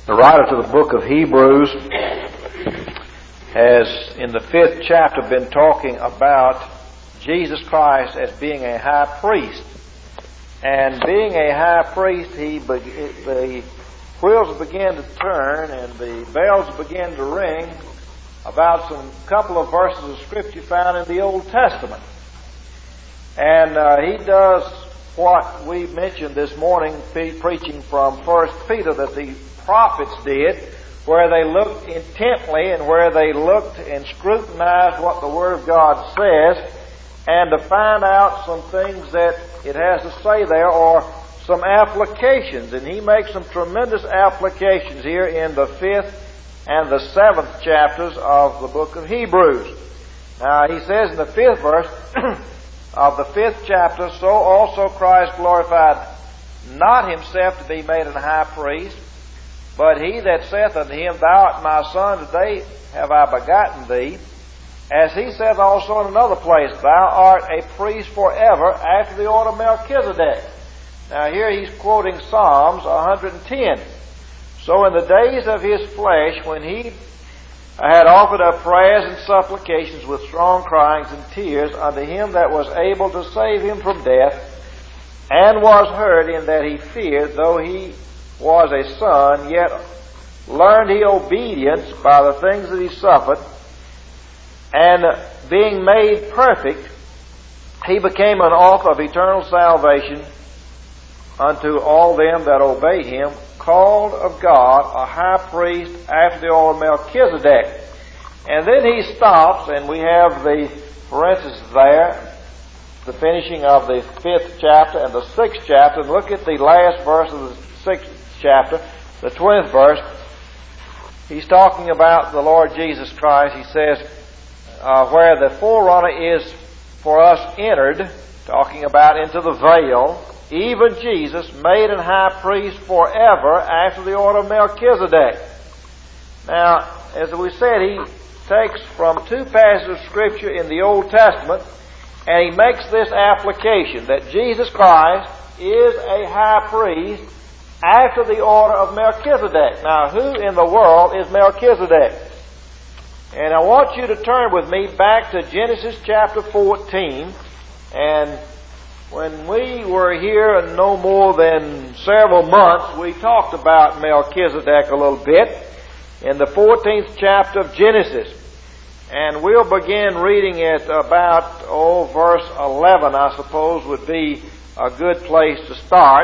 The writer to the book of Hebrews has, in the 5th chapter, been talking about Jesus Christ as being a high priest. And being a high priest, the wheels began to turn and the bells began to ring about some couple of verses of Scripture found in the Old Testament. And he does what we mentioned this morning, preaching from 1 Peter, that the prophets did, where they looked intently and where they looked and scrutinized what the Word of God says, and to find out some things that it has to say there, or some applications. And he makes some tremendous applications here in the 5th and the 7th chapters of the book of Hebrews. Now he says in the 5th verse of the 5th chapter, "So also Christ glorified not himself to be made an high priest, but he that saith unto him, Thou art my son, today have I begotten thee. As he saith also in another place, Thou art a priest forever after the order of Melchizedek." Now here he's quoting Psalms 110. "So in the days of his flesh, when he had offered up prayers and supplications with strong cryings and tears unto him that was able to save him from death, and was heard in that he feared, though he was a son, yet learned he obedience by the things that he suffered, and being made perfect, he became an author of eternal salvation unto all them that obey him, called of God a high priest after the order of Melchizedek." And then he stops, and we have the parenthesis there, the finishing of the 5th chapter and the 6th chapter. And look at the last verse of the 6th chapter, the 20th verse. He's talking about the Lord Jesus Christ. He says, where the forerunner is for us entered, talking about into the veil, even Jesus made an high priest forever after the order of Melchizedek. Now, as we said, he takes from two passages of Scripture in the Old Testament, and he makes this application that Jesus Christ is a high priest after the order of Melchizedek. Now, who in the world is Melchizedek? And I want you to turn with me back to Genesis chapter 14, and when we were here no more than several months, we talked about Melchizedek a little bit in the 14th chapter of Genesis. And we'll begin reading at about, verse 11, I suppose, would be a good place to start.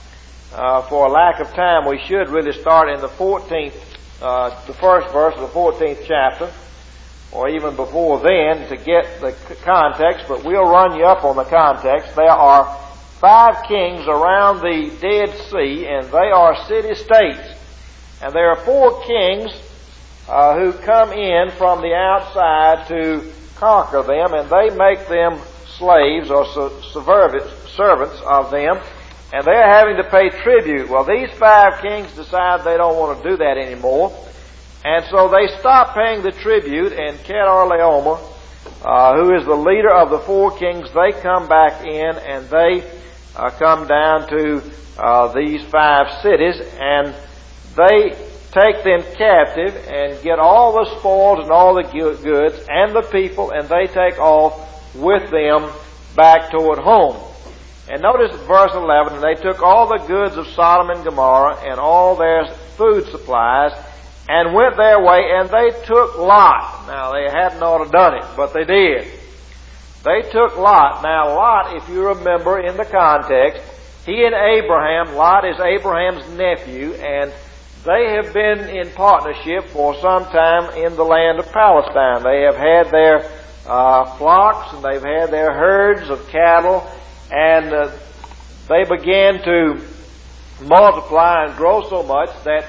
For lack of time, we should really start in the 14th, the first verse of the 14th chapter, or even before then, to get the context, but we'll run you up on the context. There are 5 kings around the Dead Sea, and they are city-states. And there are 4 kings who come in from the outside to conquer them, and they make them slaves or servants of them, and they're having to pay tribute. Well, these 5 kings decide they don't want to do that anymore. And so they stop paying the tribute, and Chedorlaomer, who is the leader of the 4 kings, they come back in, and they come down to these 5 cities, and they take them captive and get all the spoils and all the goods and the people, and they take off with them back toward home. And notice verse 11, "And they took all the goods of Sodom and Gomorrah and all their food supplies, and went their way, and they took Lot." Now, they hadn't ought to done it, but they did. They took Lot. Now, Lot, if you remember in the context, he and Abraham, Lot is Abraham's nephew, and they have been in partnership for some time in the land of Palestine. They have had their flocks, and they've had their herds of cattle, and they began to multiply and grow so much that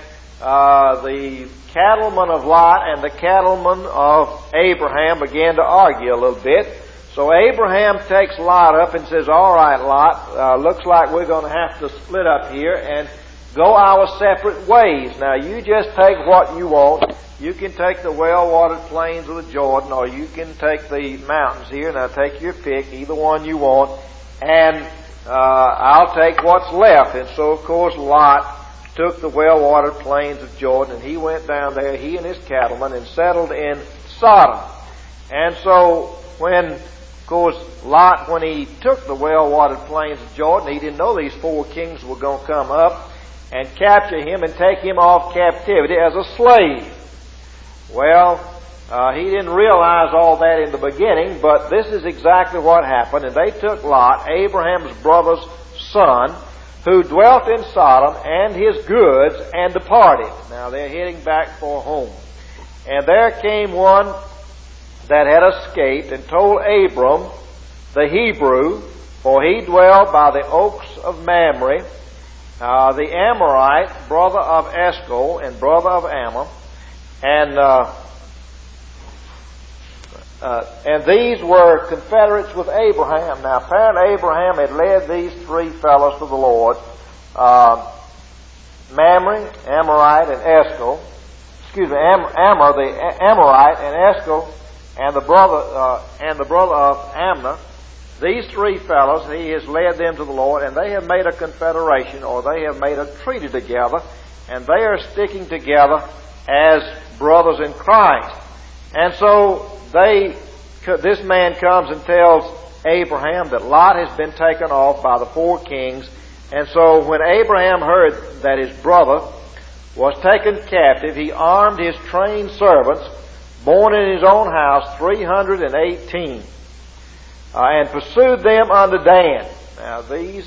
the cattlemen of Lot and the cattlemen of Abraham began to argue a little bit. So Abraham takes Lot up and says, "All right, Lot, looks like we're going to have to split up here and go our separate ways. Now, you just take what you want. You can take the well-watered plains of the Jordan, or you can take the mountains here. Now, take your pick, either one you want, and I'll take what's left." And so, of course, Lot took the well-watered plains of Jordan, and he went down there, he and his cattlemen, and settled in Sodom. And so when, of course, Lot, when he took the well-watered plains of Jordan, he didn't know these 4 kings were going to come up and capture him and take him off captivity as a slave. Well, he didn't realize all that in the beginning, but this is exactly what happened. And they took Lot, Abraham's brother's son, who dwelt in Sodom, and his goods, and departed. Now they're heading back for home. And there came one that had escaped and told Abram, the Hebrew, for he dwelt by the oaks of Mamre, the Amorite, brother of Eshcol and brother of Ammon, and these were confederates with Abraham. Now, apparently Abraham had led these 3 fellows to the Lord, Mamre, Amorite, and Eshcol. Ammon, the Amorite, and Eshcol, and the brother of Amnon. These 3 fellows, he has led them to the Lord, and they have made a confederation, or they have made a treaty together, and they are sticking together as brothers in Christ. And so this man comes and tells Abraham that Lot has been taken off by the 4 kings. And so when Abraham heard that his brother was taken captive, he armed his trained servants, born in his own house, 318, and pursued them unto Dan. Now these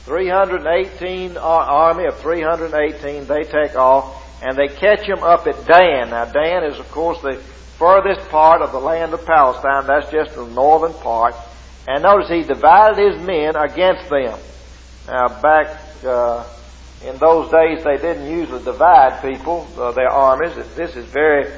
318, army of 318, they take off, and they catch him up at Dan. Now Dan is, of course, the furthest part of the land of Palestine. That's just the northern part. And notice he divided his men against them. Now back in those days they didn't usually divide people, their armies. This is very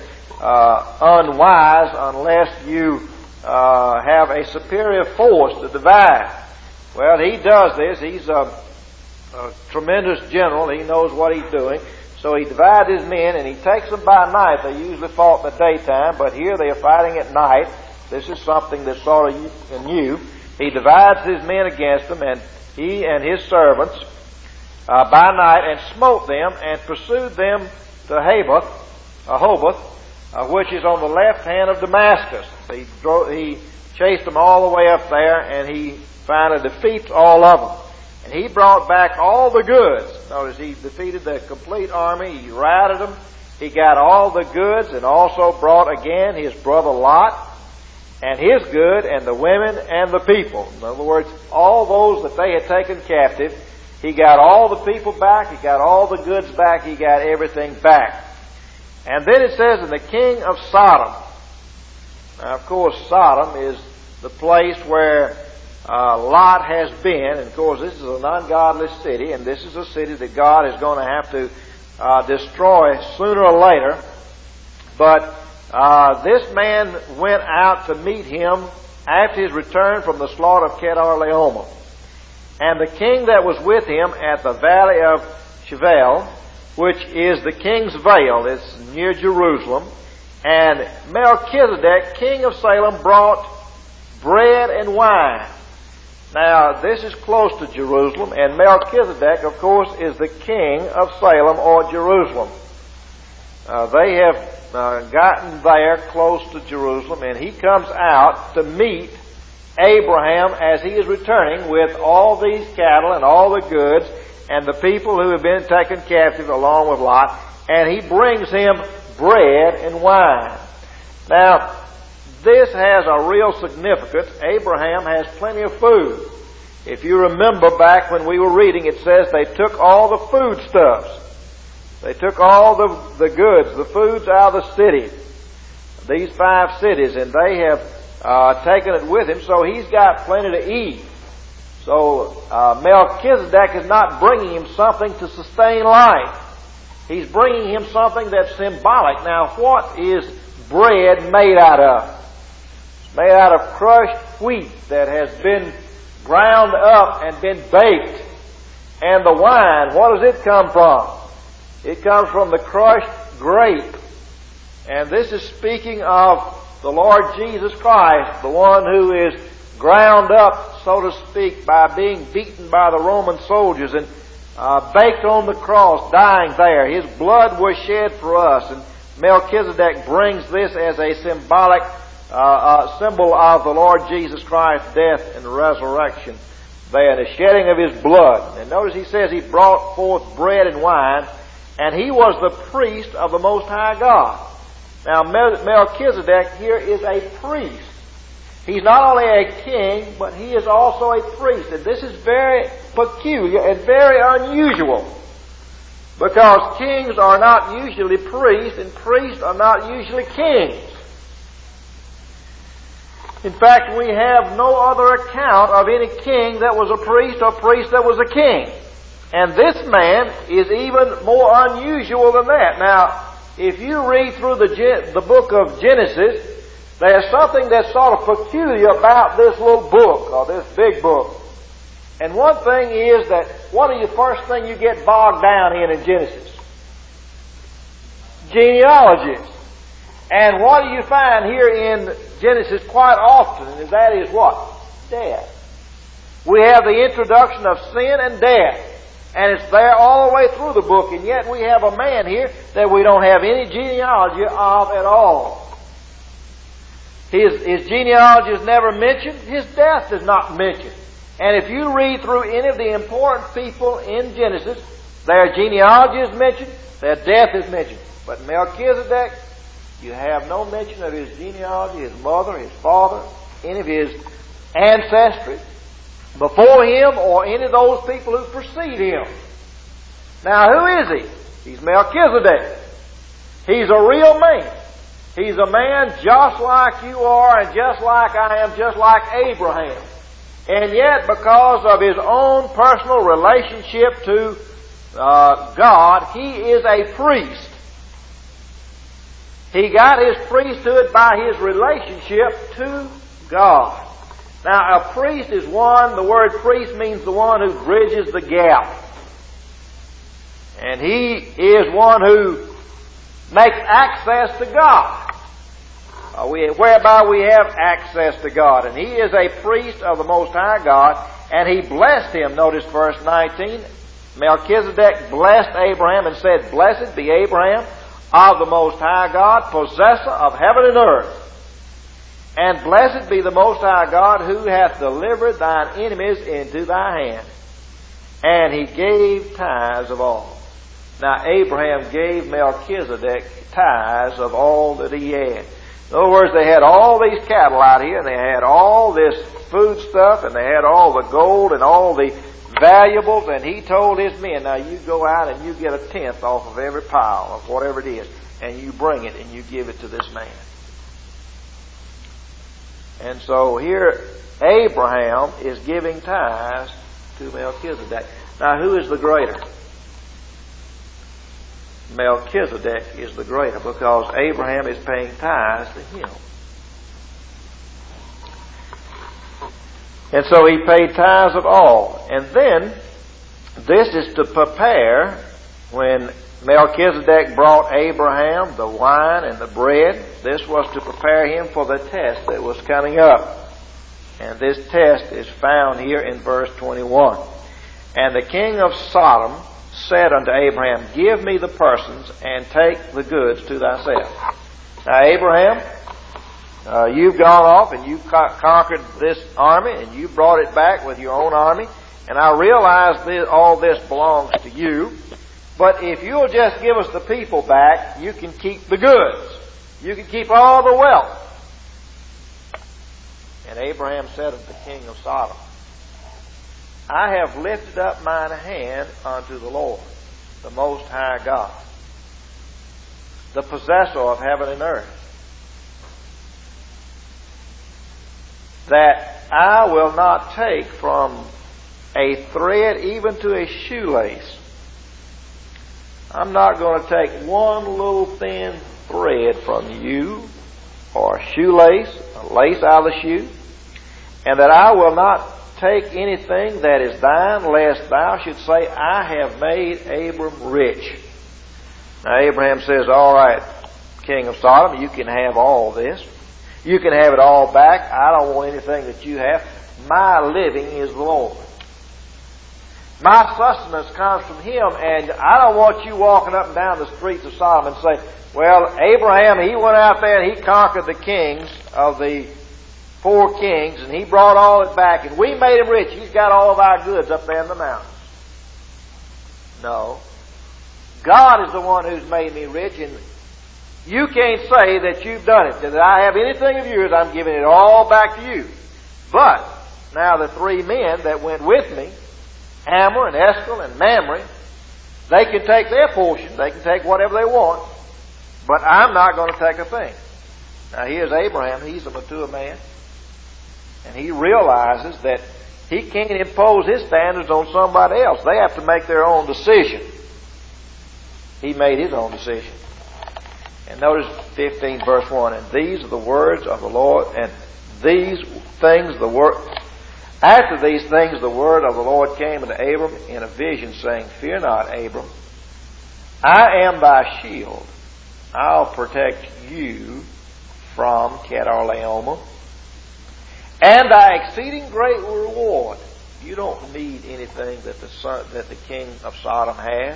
unwise unless you have a superior force to divide. Well, he does this. He's a tremendous general. He knows what he's doing. So he divides his men, and he takes them by night. They usually fought in the daytime, but here they are fighting at night. This is something that's sort of new. He divides his men against them, and he and his servants by night, and smote them, and pursued them to Hoboth, which is on the left hand of Damascus. He chased them all the way up there, and he finally defeats all of them. And he brought back all the goods. Notice he defeated the complete army. He routed them. He got all the goods, and also brought again his brother Lot and his good, and the women and the people. In other words, all those that they had taken captive, he got all the people back. He got all the goods back. He got everything back. And then it says, "And the king of Sodom." Now, of course, Sodom is the place where Lot has been. And of course, this is an ungodly city, and this is a city that God is going to have to destroy sooner or later. But this man went out to meet him after his return from the slaughter of Kedar-laomer. And the king that was with him at the valley of Chevel, which is the king's vale, it's near Jerusalem, and Melchizedek, king of Salem, brought bread and wine. Now, this is close to Jerusalem, and Melchizedek, of course, is the king of Salem or Jerusalem. They have gotten there close to Jerusalem, and he comes out to meet Abraham as he is returning with all these cattle and all the goods and the people who have been taken captive along with Lot, and he brings him bread and wine. Now, this has a real significance. Abraham has plenty of food. If you remember back when we were reading, it says they took all the foodstuffs. They took all the goods, the foods out of the city, these 5 cities, and they have taken it with him, so he's got plenty to eat. So Melchizedek is not bringing him something to sustain life. He's bringing him something that's symbolic. Now, what is bread made out of? It's made out of crushed wheat that has been ground up and been baked. And the wine, what does it come from? It comes from the crushed grape. And this is speaking of the Lord Jesus Christ, the one who is ground up, so to speak, by being beaten by the Roman soldiers and baked on the cross, dying there. His blood was shed for us. And Melchizedek brings this as a symbolic symbol of the Lord Jesus Christ's death and resurrection there, the shedding of His blood. And notice he says He brought forth bread and wine, and He was the priest of the Most High God. Now Melchizedek here is a priest. He's not only a king, but he is also a priest. And this is very peculiar and very unusual, because kings are not usually priests, and priests are not usually kings. In fact, we have no other account of any king that was a priest or priest that was a king. And this man is even more unusual than that. Now, if you read through the book of Genesis, there's something that's sort of peculiar about this little book, or this big book. And one thing is that what are the first thing you get bogged down in Genesis? Genealogies. And what do you find here in Genesis quite often? And that is what? Death. We have the introduction of sin and death. And it's there all the way through the book. And yet we have a man here that we don't have any genealogy of at all. His genealogy is never mentioned. His death is not mentioned. And if you read through any of the important people in Genesis, their genealogy is mentioned, their death is mentioned. But Melchizedek, you have no mention of his genealogy, his mother, his father, any of his ancestry before him, or any of those people who precede him. Now, who is he? He's Melchizedek. He's a real man. He's a man just like you are, and just like I am, just like Abraham. And yet, because of his own personal relationship to God, he is a priest. He got his priesthood by his relationship to God. Now, a priest is one, the word priest means the one who bridges the gap. And he is one who makes access to God. Whereby we have access to God. And he is a priest of the Most High God, and he blessed him. Notice verse 19. Melchizedek blessed Abraham and said, "Blessed be Abraham of the Most High God, possessor of heaven and earth. And blessed be the Most High God, who hath delivered thine enemies into thy hand." And he gave tithes of all. Now Abraham gave Melchizedek tithes of all that he had. In other words, they had all these cattle out here, and they had all this food stuff, and they had all the gold and all the valuables, and he told his men, now you go out and you get a tenth off of every pile of whatever it is, and you bring it and you give it to this man. And so here Abraham is giving tithes to Melchizedek. Now who is the greater? Melchizedek is the greater, because Abraham is paying tithes to him. And so he paid tithes of all. And then, this is to prepare, when Melchizedek brought Abraham the wine and the bread, this was to prepare him for the test that was coming up. And this test is found here in verse 21. And the king of Sodom said unto Abraham, "Give me the persons, and take the goods to thyself." Now Abraham, you've gone off and you've conquered this army, and you brought it back with your own army, and I realize all this belongs to you, but if you'll just give us the people back, you can keep the goods. You can keep all the wealth. And Abraham said unto the king of Sodom, "I have lifted up mine hand unto the Lord, the Most High God, the possessor of heaven and earth, that I will not take from a thread even to a shoelace." I'm not going to take one little thin thread from you, or a shoelace, a lace out of the shoe, and that I will not take anything that is thine, lest thou should say, "I have made Abram rich." Now Abraham says, "All right, king of Sodom, you can have all this. You can have it all back. I don't want anything that you have. My living is the Lord." My sustenance comes from Him, and I don't want you walking up and down the streets of Sodom and say, well, Abraham, he went out there and he conquered the kings of the 4 kings, and he brought all it back, and we made him rich. He's got all of our goods up there in the mountains. No. God is the one who's made me rich, and you can't say that you've done it. That I have anything of yours, I'm giving it all back to you. But now the 3 men that went with me, Ammon and Eshcol and Mamre, they can take their portion. They can take whatever they want. But I'm not going to take a thing. Now here's Abraham. He's a mature man. And he realizes that he can't impose his standards on somebody else. They have to make their own decision. He made his own decision. And notice 15 verse 1. And these are the words of the Lord, and these things the word... After these things the word of the Lord came unto Abram in a vision, saying, Fear not, Abram. I am thy shield. I'll protect you from Chedorlaomer, and thy exceeding great reward. You don't need anything that the king of Sodom has.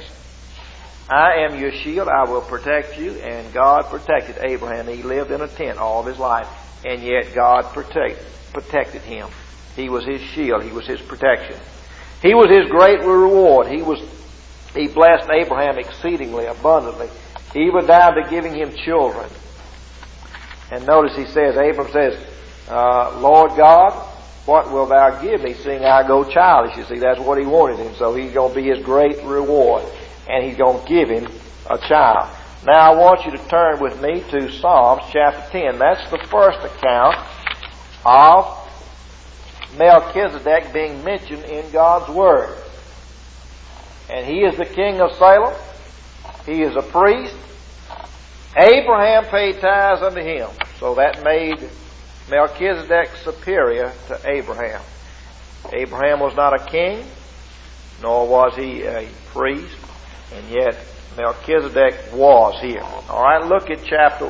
I am your shield. I will protect you. And God protected Abraham. He lived in a tent all of his life, and yet God protected him. He was his shield. He was his protection. He was his great reward. He blessed Abraham exceedingly abundantly, even down to giving him children. And notice he says, Abram says, Lord God, what wilt thou give me, seeing I go childish? You see, that's what he wanted him. So he's going to be his great reward, and he's going to give him a child. Now I want you to turn with me to Psalms chapter 10. That's the first account of Melchizedek being mentioned in God's Word. And he is the king of Salem. He is a priest. Abraham paid tithes unto him. So that made Melchizedek superior to Abraham. Abraham was not a king, nor was he a priest, and yet Melchizedek was here. All right, look at chapter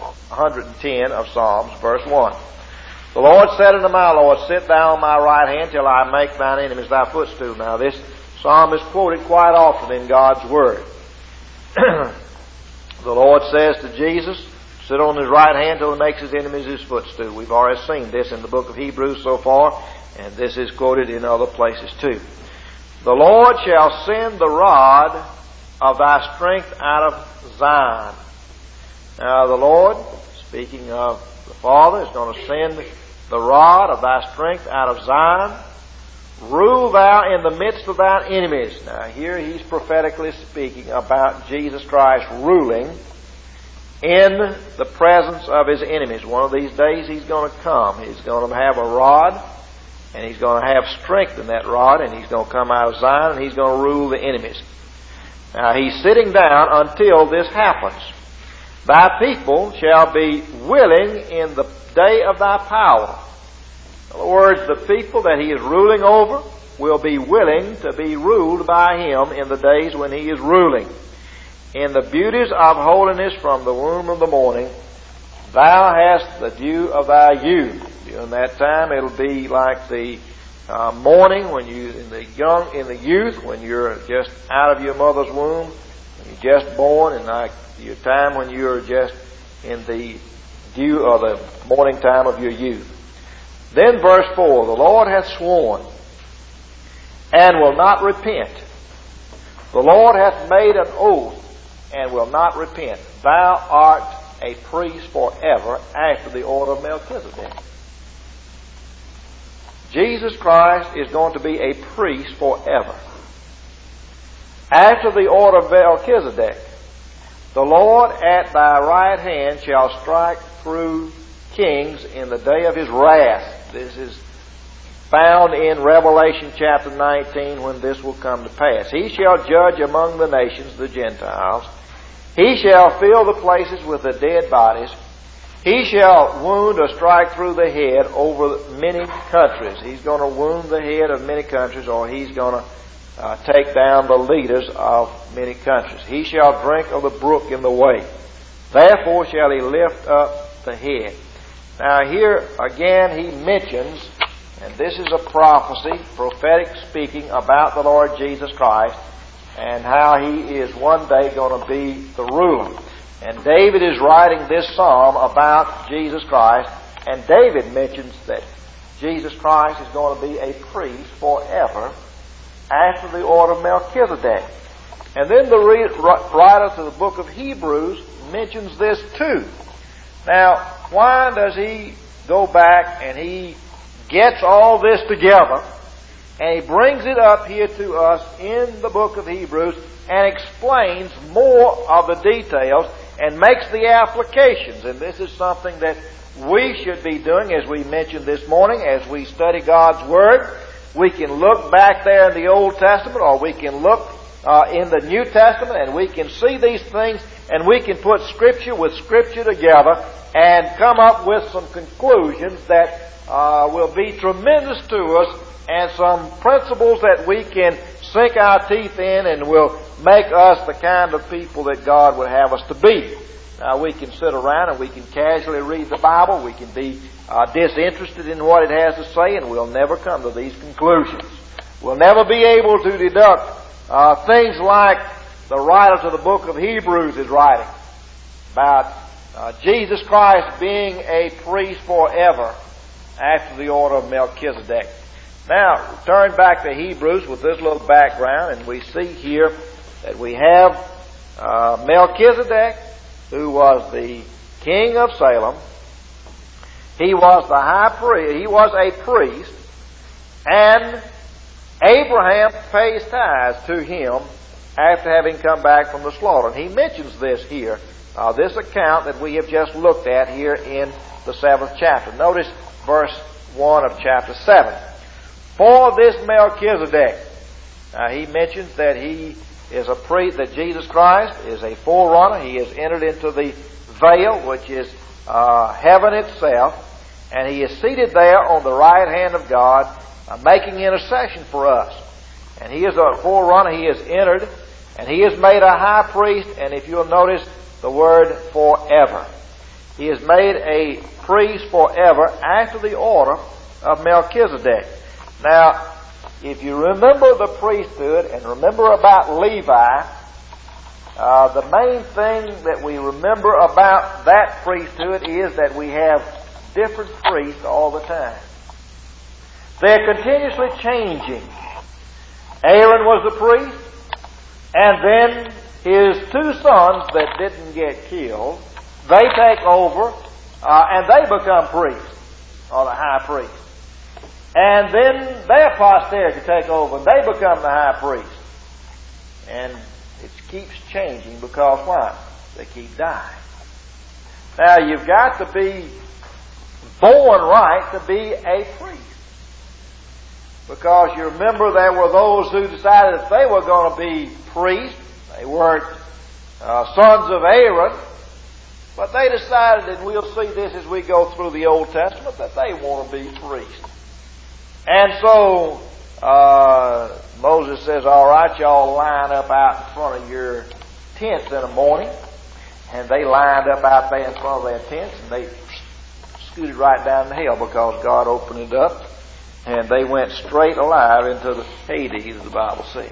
110 of Psalms, verse 1. The Lord said unto my Lord, Sit thou on my right hand till I make thine enemies thy footstool. Now this psalm is quoted quite often in God's Word. The Lord says to Jesus, Sit on his right hand till he makes his enemies his footstool. We've already seen this in the book of Hebrews so far, and this is quoted in other places too. The Lord shall send the rod of thy strength out of Zion. Now the Lord, speaking of the Father, is going to send the rod of thy strength out of Zion. Rule thou in the midst of thine enemies. Now here he's prophetically speaking about Jesus Christ ruling in the presence of his enemies. One of these days he's going to come. He's going to have a rod, and he's going to have strength in that rod, and he's going to come out of Zion, and he's going to rule the enemies. Now he's sitting down until this happens. Thy people shall be willing in the day of thy power. In other words, the people that he is ruling over will be willing to be ruled by him in the days when he is ruling. In the beauties of holiness from the womb of the morning, thou hast the dew of thy youth. During that time, it'll be like the morning when you in the youth, when you're just out of your mother's womb, when you're just born, and like your time when you're just in the dew or the morning time of your youth. Then verse 4, the Lord hath sworn and will not repent. The Lord hath made an oath and will not repent. Thou art a priest forever after the order of Melchizedek. Jesus Christ is going to be a priest forever. After the order of Melchizedek, the Lord at thy right hand shall strike through kings in the day of his wrath. This is found in Revelation chapter 19 when this will come to pass. He shall judge among the nations, the Gentiles. He shall fill the places with the dead bodies. He shall wound or strike through the head over many countries. He's going to wound the head of many countries, or he's going to take down the leaders of many countries. He shall drink of the brook in the way. Therefore shall he lift up the head. Now here again he mentions, And this is a prophecy, prophetic speaking about the Lord Jesus Christ and how He is one day going to be the ruler. And David is writing this psalm about Jesus Christ, and David mentions that Jesus Christ is going to be a priest forever after the order of Melchizedek. And then the writer to the book of Hebrews mentions this too. Now, why does he go back and he gets all this together and he brings it up here to us in the book of Hebrews and explains more of the details and makes the applications? And this is something that we should be doing, as we mentioned this morning, as we study God's Word. We can look back there in the Old Testament, or we can look in the New Testament, and we can see these things, and we can put Scripture with Scripture together and come up with some conclusions that will be tremendous to us, and some principles that we can sink our teeth in and will make us the kind of people that God would have us to be. Now, we can sit around and we can casually read the Bible. We can be disinterested in what it has to say, and we'll never come to these conclusions. We'll never be able to deduct things like the writer to the book of Hebrews is writing about Jesus Christ being a priest forever after the order of Melchizedek. Now, turn back to Hebrews with this little background, and we see here that we have Melchizedek, who was the king of Salem. He was the high priest. He was a priest, and Abraham pays tithes to him after having come back from the slaughter. And he mentions this here, this account that we have just looked at here in the 7th chapter. Notice verse 1 of chapter 7. For this Melchizedek, he mentions that he is a priest, that Jesus Christ is a forerunner. He has entered into the veil, which is heaven itself, and he is seated there on the right hand of God, making intercession for us. And he is a forerunner. He has entered, and he is made a high priest, and if you'll notice the word forever. He is made a priest forever after the order of Melchizedek. Now, if you remember the priesthood and remember about Levi, the main thing that we remember about that priesthood is that we have different priests all the time. They're continuously changing. Aaron was the priest, and then his two sons that didn't get killed, they take over, and they become priests, or the high priest. And then their posterity take over, and they become the high priest. And it keeps changing because why? They keep dying. Now, you've got to be born right to be a priest. Because you remember there were those who decided that they were going to be priests. They weren't sons of Aaron, but they decided, and we'll see this as we go through the Old Testament, that they want to be priests. And so Moses says, all right, y'all line up out in front of your tents in the morning. And they lined up out there in front of their tents, and they scooted right down to hell because God opened it up, and they went straight alive into the Hades, as the Bible says,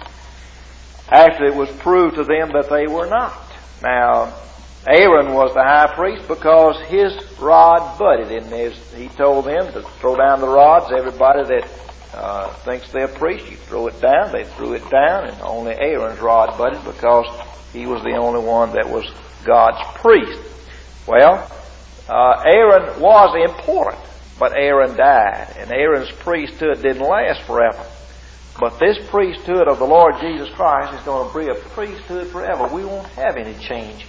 after it was proved to them that they were not. Now, Aaron was the high priest because his rod budded, and he told them to throw down the rods. Everybody that thinks they're a priest, you throw it down. They threw it down, and only Aaron's rod budded because he was the only one that was God's priest. Well, Aaron was important, but Aaron died, and Aaron's priesthood didn't last forever. But this priesthood of the Lord Jesus Christ is going to be a priesthood forever. We won't have any change.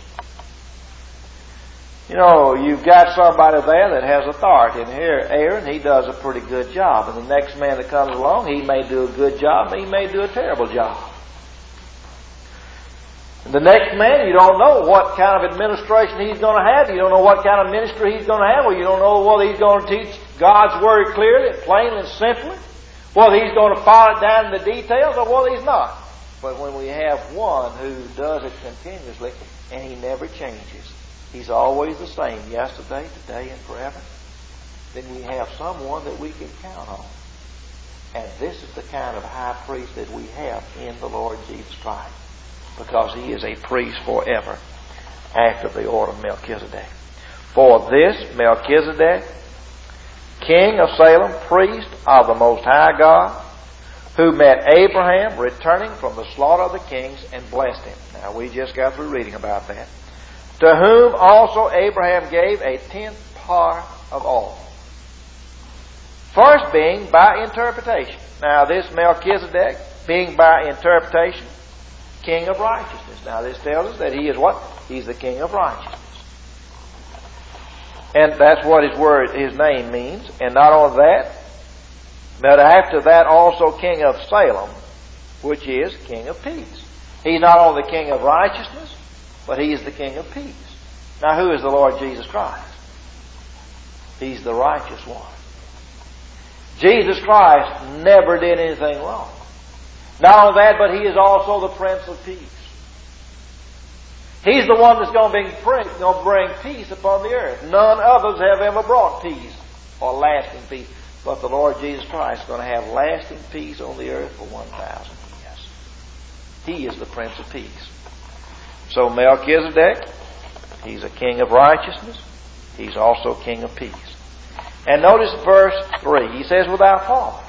You know, you've got somebody there that has authority. And here, Aaron, he does a pretty good job. And the next man that comes along, he may do a good job, he may do a terrible job. And the next man, you don't know what kind of administration he's going to have. You don't know what kind of ministry he's going to have. Or you don't know whether he's going to teach God's Word clearly, plainly, and simply. Whether he's going to follow it down in the details or whether he's not. But when we have one who does it continuously, and he never changes, he's always the same, yesterday, today, and forever, then we have someone that we can count on. And this is the kind of high priest that we have in the Lord Jesus Christ, because he is a priest forever after the order of Melchizedek. For this Melchizedek, king of Salem, priest of the Most High God, who met Abraham returning from the slaughter of the kings and blessed him. Now, we just got through reading about that. To whom also Abraham gave a 10th part of all. First being by interpretation. Now, this Melchizedek, being by interpretation, king of righteousness. Now, this tells us that he is what? He's the king of righteousness. And that's what his name means. And not only that, but after that also king of Salem, which is king of peace. He's not only the king of righteousness, but he is the king of peace. Now, who is the Lord Jesus Christ? He's the righteous one. Jesus Christ never did anything wrong. Not only that, but he is also the Prince of Peace. He's the one that's going to bring peace upon the earth. None others have ever brought peace or lasting peace. But the Lord Jesus Christ is going to have lasting peace on the earth for 1,000 years. He is the Prince of Peace. So Melchizedek, he's a king of righteousness. He's also king of peace. And notice verse 3. He says, without father,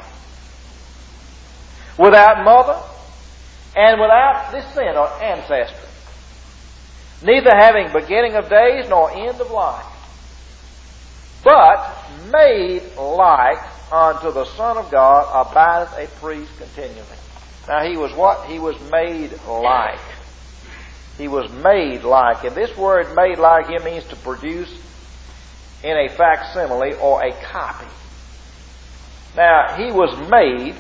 without mother, and without descent or ancestry, neither having beginning of days nor end of life, but made like unto the Son of God, abideth a priest continually. Now, he was what? He was made like. He was made like. And this word made like here means to produce in a facsimile or a copy. Now, he was made,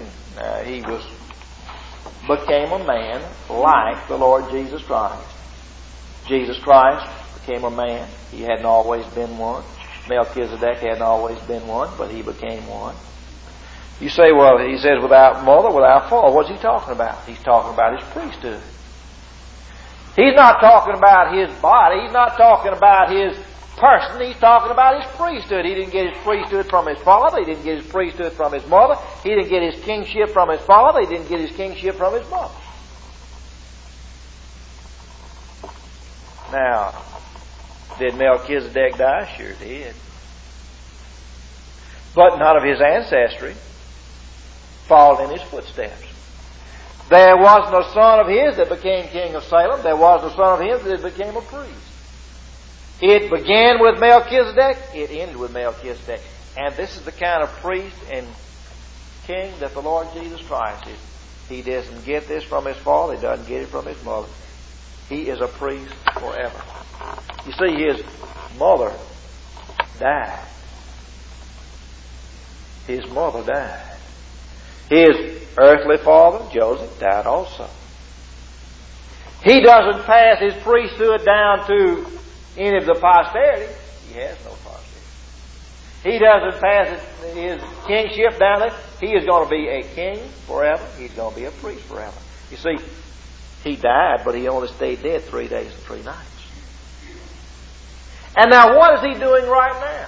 became a man like the Lord Jesus Christ. Jesus Christ became a man. He hadn't always been one. Melchizedek hadn't always been one, but he became one. You say, well, he says without mother, without father. What's he talking about? He's talking about his priesthood. He's not talking about his body. He's not talking about his person. He's talking about his priesthood. He didn't get his priesthood from his father. He didn't get his priesthood from his mother. He didn't get his kingship from his father. He didn't get his kingship from his mother. Now, did Melchizedek die? Sure did. But none of his ancestry followed in his footsteps. There wasn't a son of his that became king of Salem. There wasn't a son of his that became a priest. It began with Melchizedek. It ended with Melchizedek. And this is the kind of priest and king that the Lord Jesus Christ is. He doesn't get this from his father. He doesn't get it from his mother. He is a priest forever. You see, his mother died. His mother died. His earthly father, Joseph, died also. He doesn't pass his priesthood down to any of the posterity. He has no posterity. He doesn't pass his kingship down there. He is going to be a king forever. He's going to be a priest forever. You see, he died, but he only stayed dead 3 days and 3 nights. And now what is he doing right now?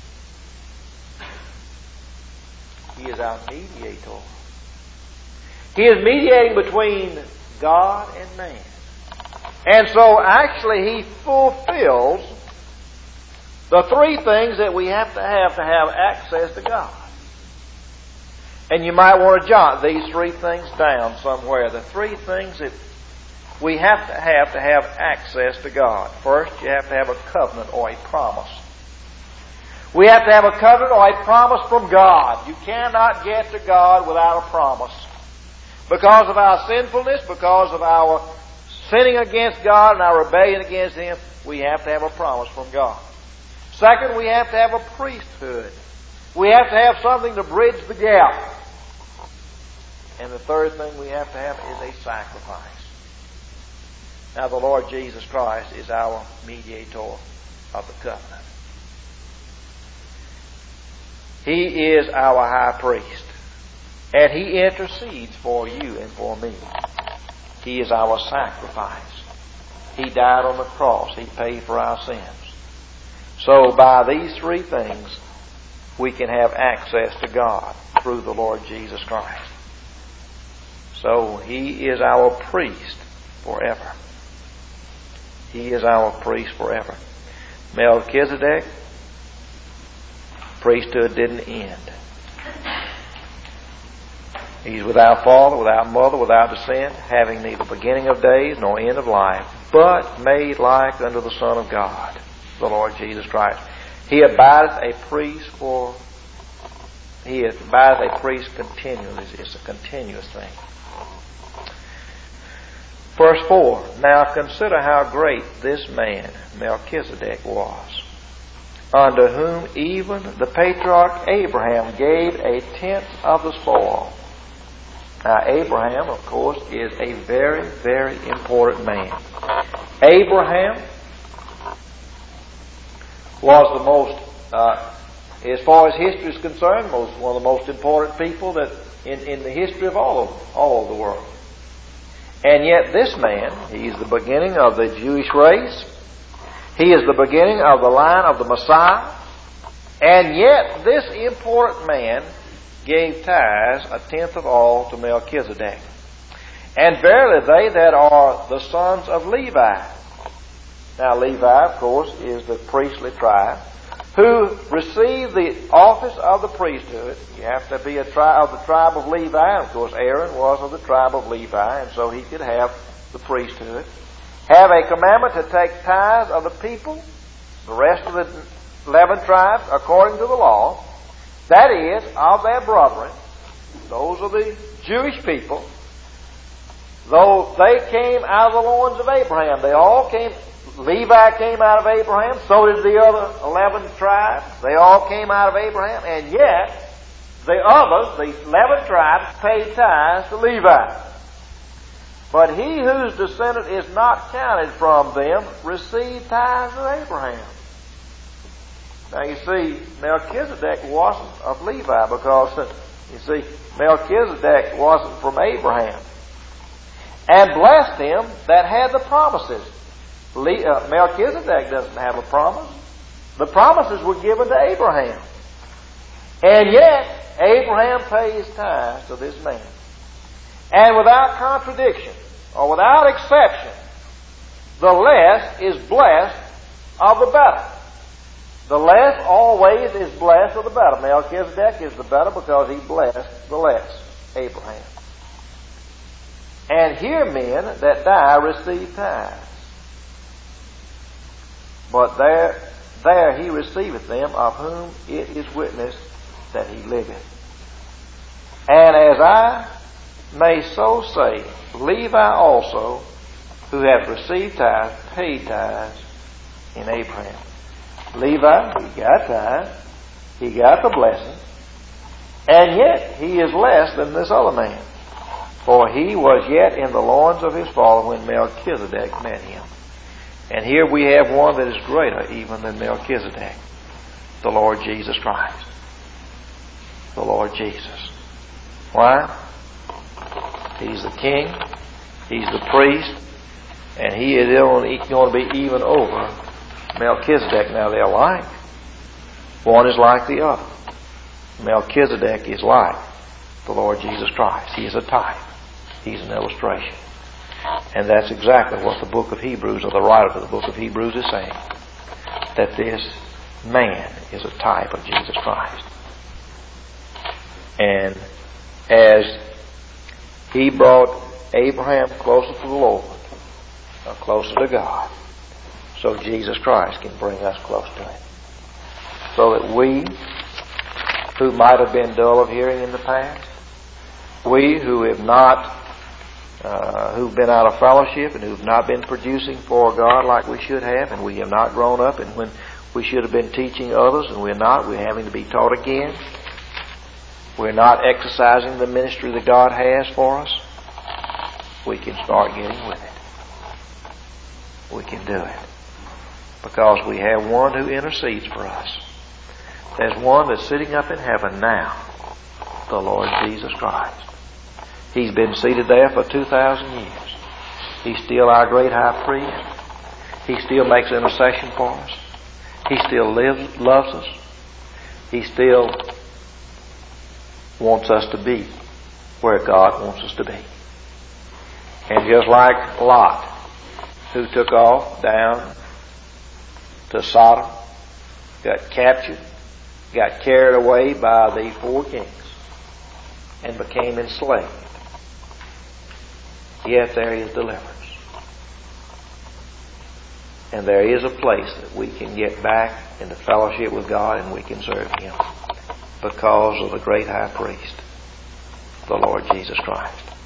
He is our mediator. He is mediating between God and man. And so actually he fulfills the 3 things that we have to have access to God. And you might want to jot these 3 things down somewhere. The 3 things that we have to have access to God. First, you have to have a covenant or a promise. We have to have a covenant or a promise from God. You cannot get to God without a promise. Because of our sinfulness, because of our sinning against God and our rebellion against Him, we have to have a promise from God. Second, we have to have a priesthood. We have to have something to bridge the gap. And the third thing we have to have is a sacrifice. Now, the Lord Jesus Christ is our mediator of the covenant. He is our high priest. And He intercedes for you and for me. He is our sacrifice. He died on the cross. He paid for our sins. So by these 3 things, we can have access to God through the Lord Jesus Christ. So He is our priest forever. He is our priest forever. Melchizedek, priesthood didn't end. He's without father, without mother, without descent, having neither beginning of days nor end of life, but made like unto the Son of God, the Lord Jesus Christ. He abideth a priest continually. It's a continuous thing. Verse 4, now consider how great this man, Melchizedek, was, unto whom even the patriarch Abraham gave a tenth of the spoil. Now, Abraham, of course, is a very, very important man. Abraham was the most, as far as history is concerned, one of the most important people that in the history of all of the world. And yet this man, he's the beginning of the Jewish race. He is the beginning of the line of the Messiah. And yet this important man gave tithes, a tenth of all, to Melchizedek. And verily they that are the sons of Levi. Now Levi, of course, is the priestly tribe, who received the office of the priesthood. You have to be of the tribe of Levi. Of course, Aaron was of the tribe of Levi, and so he could have the priesthood. Have a commandment to take tithes of the people, the rest of the 11 tribes, according to the law. That is, of their brethren. Those are the Jewish people. Though they came out of the loins of Abraham. They all came. Levi came out of Abraham. So did the other 11 tribes. They all came out of Abraham. And yet, the others, the 11 tribes, paid tithes to Levi. But he whose descendant is not counted from them received tithes of Abraham. Now you see, Melchizedek wasn't of Levi because, you see, Melchizedek wasn't from Abraham. And blessed him that had the promises. Melchizedek doesn't have a promise. The promises were given to Abraham. And yet, Abraham pays tithes to this man. And without contradiction, or without exception, the less is blessed of the better. The less always is blessed of the better. Melchizedek is the better because he blessed the less, Abraham. And here men that die receive tithes. But there he receiveth them of whom it is witnessed that he liveth. And as I may so say, Levi also, who hath received tithes, paid tithes in Abraham. Levi, he got tithes, he got the blessing, and yet he is less than this other man. For he was yet in the loins of his father when Melchizedek met him. And here we have one that is greater even than Melchizedek, the Lord Jesus Christ. The Lord Jesus. Why? He's the king, he's the priest, and he is going to be even over Melchizedek. Now they're like. One is like the other. Melchizedek is like the Lord Jesus Christ. He is a type. He's an illustration. And that's exactly what the book of Hebrews, or the writer of the book of Hebrews, is saying. That this man is a type of Jesus Christ. And as he brought Abraham closer to the Lord, or closer to God, so Jesus Christ can bring us close to Him. So that we, who might have been dull of hearing in the past, we who have not, who've been out of fellowship and who've not been producing for God like we should have, and we have not grown up, and when we should have been teaching others and we're not, we're having to be taught again. We're not exercising the ministry that God has for us. We can start getting with it. We can do it. Because we have one who intercedes for us. There's one that's sitting up in heaven now, the Lord Jesus Christ. He's been seated there for 2,000 years. He's still our great high priest. He still makes intercession for us. He still loves us. He still wants us to be where God wants us to be. And just like Lot, who took off down to Sodom, got captured, got carried away by the four kings, and became enslaved. Yet there is deliverance. And there is a place that we can get back into fellowship with God and we can serve Him because of the great high priest, the Lord Jesus Christ.